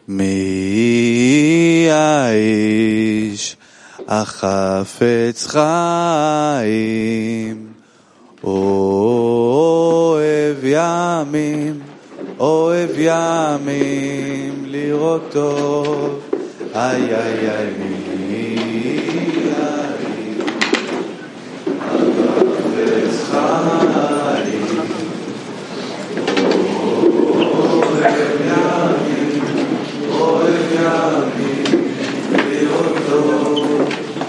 מי האיש החפץ חיים, אוהב ימים לראות טוב, איי איי איי מי האיש החפץ חיים, אוהב ימים לראות טוב,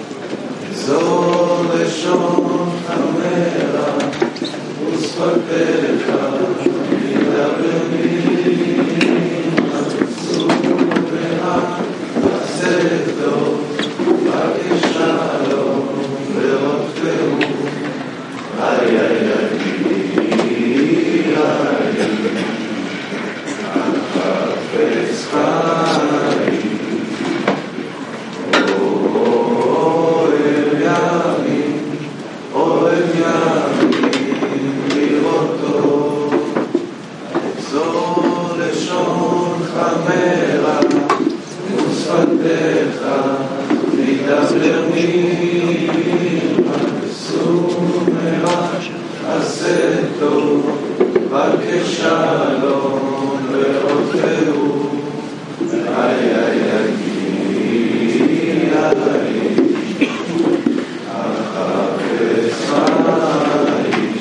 זו לשון חמרה ושפתיך מדבר מילים, עשו ועשה טוב, בקש שלום ורוב פירוד, איי איי איי החפץ חיים, אוהב ימים לראות טוב, זו לשון חמרה ושפתיך מדבר מילים, עשו מרע עשה טוב, בקש שלום ורוב פירוד, איי איי איי החפץ חיים,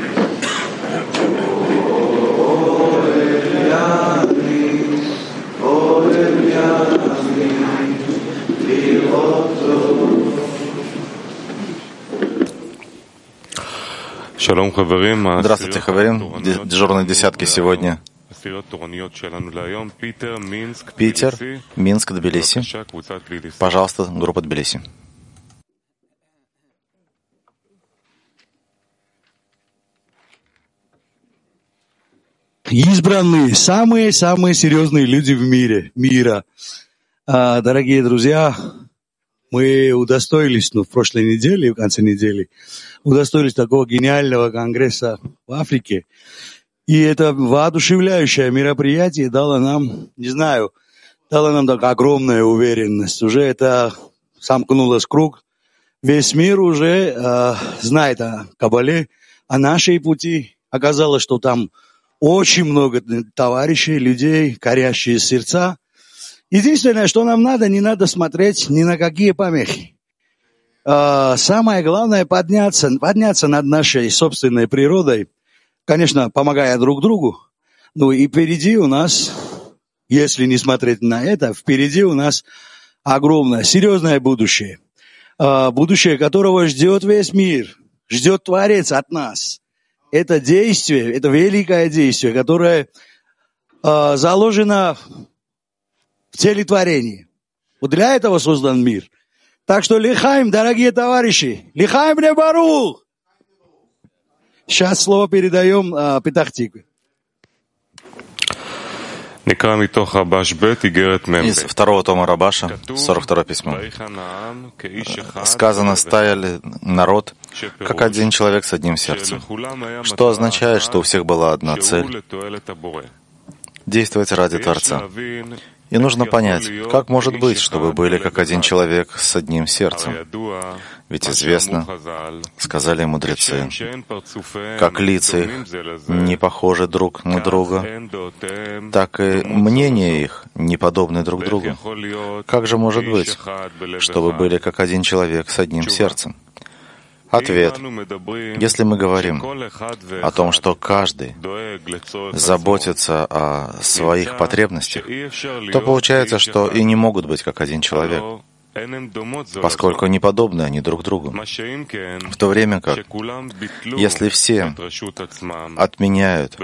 אוהב ימים לראות טוב. Здравствуйте, Хаверим. Дежурные десятки сегодня. Питер, Минск, Тбилиси. Пожалуйста, группа Тбилиси. Избранные, самые серьезные люди в мира. Дорогие друзья, мы удостоились, в прошлой неделе, в конце недели, удостоились такого гениального конгресса в Африке. И это воодушевляющее мероприятие дало нам, такая огромная уверенность. Уже это сомкнулось круг. Весь мир уже знает о Кабале, о нашей пути. Оказалось, что там очень много товарищей, людей, горящие сердца. Единственное, что нам надо, не надо смотреть ни на какие помехи. Самое главное — подняться над нашей собственной природой, конечно, помогая друг другу. И впереди у нас, если не смотреть на это, впереди у нас огромное, серьезное будущее. Будущее, которого ждет весь мир, ждет Творец от нас. Это действие, это великое действие, которое заложено в теле творения. Вот для этого создан мир. Так что лихаим, дорогие товарищи, лихаим бне барух. Сейчас слово передаем Петах-Тикве. Из второго тома Рабаша, 42 письмо. Сказано: «Стояли народ, как один человек с одним сердцем», что означает, что у всех была одна цель — действовать ради Творца. И нужно понять, как может быть, чтобы были как один человек с одним сердцем. Ведь известно, сказали мудрецы, как лица их не похожи друг на друга, так и мнения их не подобны друг другу. Как же может быть, чтобы были как один человек с одним сердцем? Ответ. Если мы говорим о том, что каждый заботится о своих потребностях, то получается, что и не могут быть как один человек, поскольку не подобны они друг другу. В то время как, если все отменяют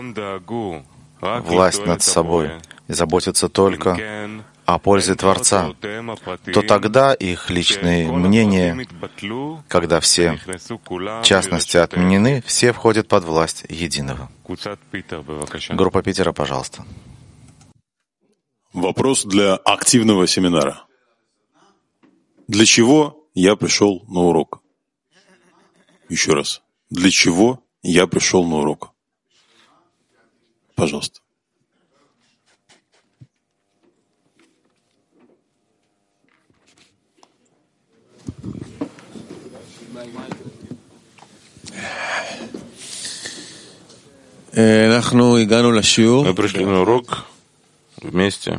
власть над собой и заботятся только о пользе Творца, то тогда их личные мнения, когда все частности отменены, все входят под власть единого. Группа Питера, пожалуйста. Вопрос для активного семинара. Для чего я пришел на урок? Еще раз. Для чего я пришел на урок? Пожалуйста. Мы пришли на урок вместе.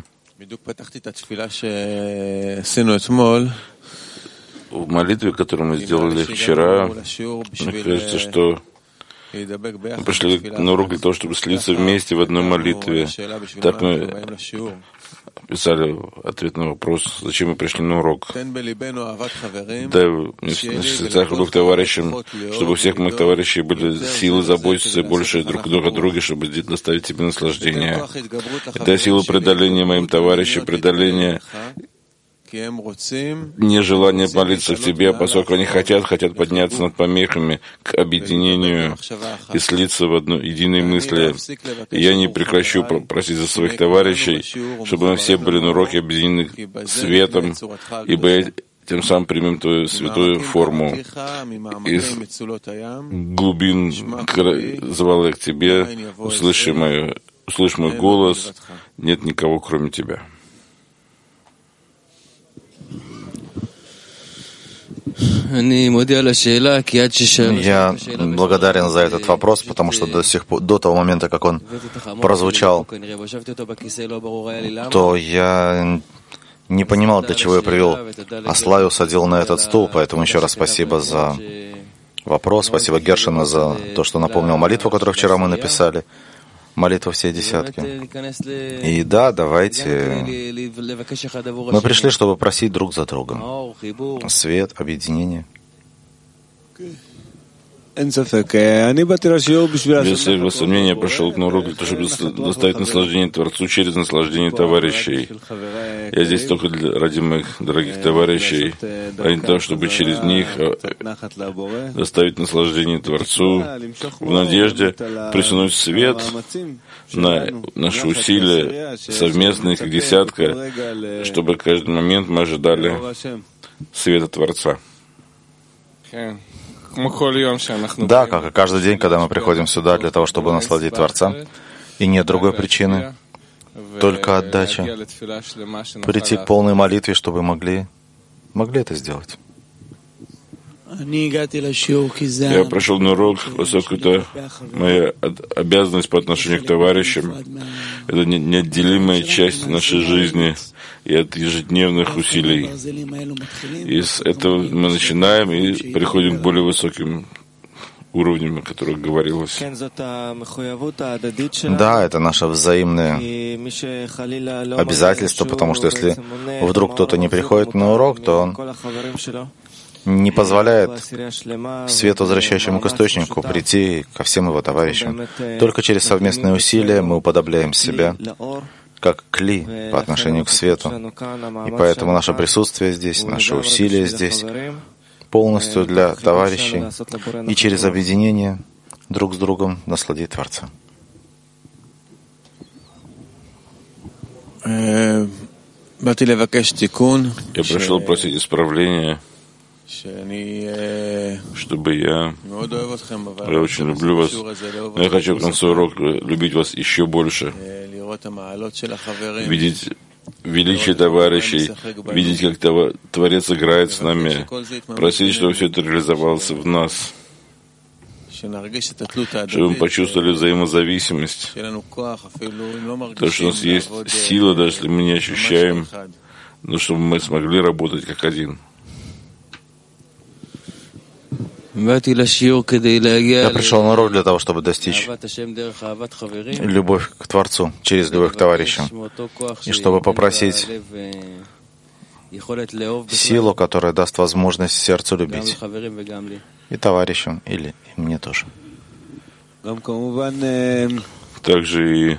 В молитве, которую мы сделали вчера, мне кажется, что мы пришли на урок для того, чтобы слиться вместе в одной молитве. Так мы писали ответ на вопрос, зачем мы пришли на урок. Дай в сердцах любовь к товарищам, чтобы у всех моих товарищей были силы заботиться больше друг о друге, чтобы доставить тебе наслаждение. Дай силу преодоления моим товарищам, преодоления нежелание молиться к тебе, поскольку они хотят подняться над помехами к объединению и слиться в одну единой мысли. И я не прекращу просить за своих товарищей, чтобы мы все были на уроке объединены светом, ибо тем самым примем твою святую форму. Из глубин звала я к тебе, услышь мой голос, нет никого, кроме тебя. Я благодарен за этот вопрос, потому что до того момента, как он прозвучал, то я не понимал, для чего я привел осла и усадил на этот стул, поэтому еще раз спасибо за вопрос, спасибо Гершину за то, что напомнил молитву, которую вчера мы написали. Молитва все десятки. И да, давайте. Мы пришли, чтобы просить друг за другом. Свет, объединение. Без всякого сомнения, я пришел на урок для того, чтобы доставить наслаждение Творцу через наслаждение товарищей. Я здесь только ради моих дорогих товарищей, а не того, чтобы через них доставить наслаждение Творцу в надежде присунуть свет на наши усилия совместные, как десятка, чтобы каждый момент мы ожидали света Творца. Да, как и каждый день, когда мы приходим сюда для того, чтобы насладить Творца, и нет другой причины, только отдача, прийти к полной молитве, чтобы могли это сделать. Я пришел на урок, поскольку это моя обязанность по отношению к товарищам. Это неотделимая часть нашей жизни и от ежедневных усилий. И с этого мы начинаем и переходим к более высоким уровням, о которых говорилось. Да, это наше взаимное обязательство, потому что если вдруг кто-то не приходит на урок, то он не позволяет свет, возвращающему к источнику, прийти ко всем его товарищам. Только через совместные усилия мы уподобляем себя как кли по отношению к свету. И поэтому наше присутствие здесь, наши усилия здесь полностью для товарищей и через объединение друг с другом насладить Творца. Я пришел просить исправления, чтобы я очень люблю вас, но я хочу к концу урока любить вас еще больше, видеть величие товарищей, видеть, как Творец играет с нами, просить, чтобы все это реализовалось в нас, чтобы мы почувствовали взаимозависимость, то, что у нас есть сила, даже если мы не ощущаем, но чтобы мы смогли работать как один. Я пришел на урок для того, чтобы достичь любовь к Творцу через любовь к товарищам, и чтобы попросить силу, которая даст возможность сердцу любить и товарищам, или и мне тоже. Также и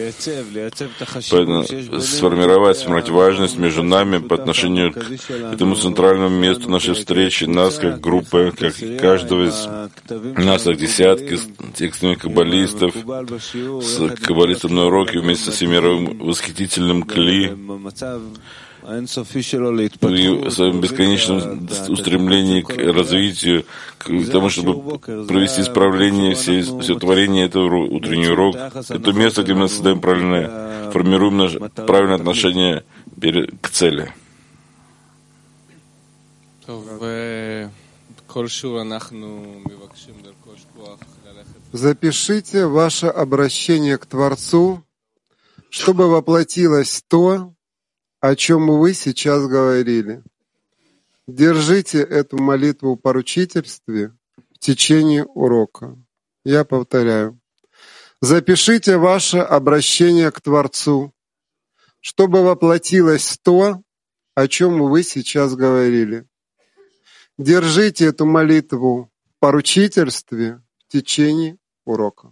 сформировать важность между нами по отношению к этому центральному месту нашей встречи, нас как группы, как каждого из нас, как десятки, с текстами каббалистов, с каббалистом на уроке вместе со всеми восхитительным кли, и в своем бесконечном устремлении к развитию, к тому, чтобы провести исправление все творения, это утренний урок. Это место, где мы создаем формируем наше правильное отношение к цели. Запишите ваше обращение к Творцу, чтобы воплотилось то, о чем вы сейчас говорили. Держите эту молитву в поручительстве в течение урока. Я повторяю. Запишите ваше обращение к Творцу, чтобы воплотилось то, о чем вы сейчас говорили. Держите эту молитву в поручительстве в течение урока.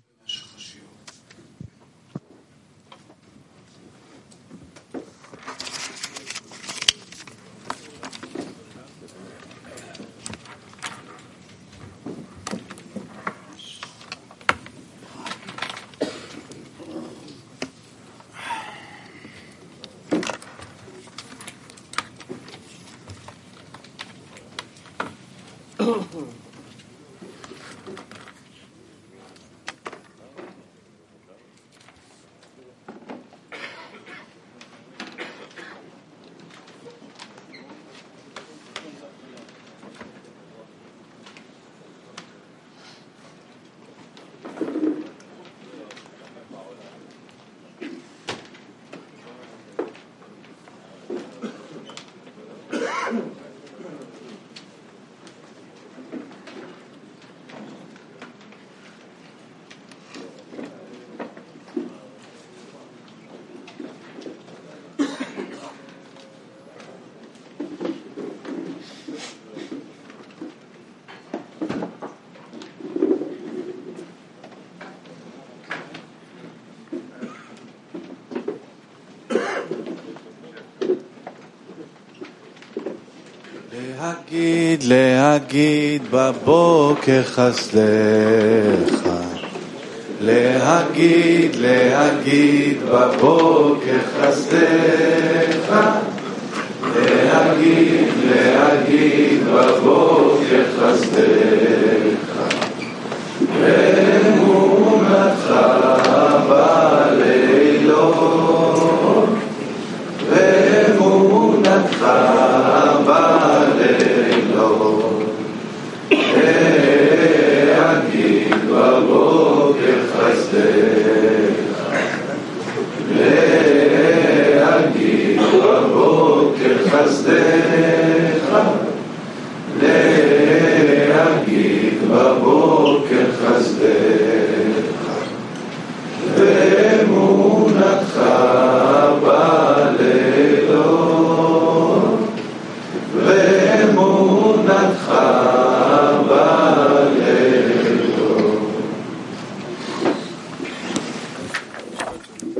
להגיד בבוקר חסדך, להגיד בבוקר חסדך.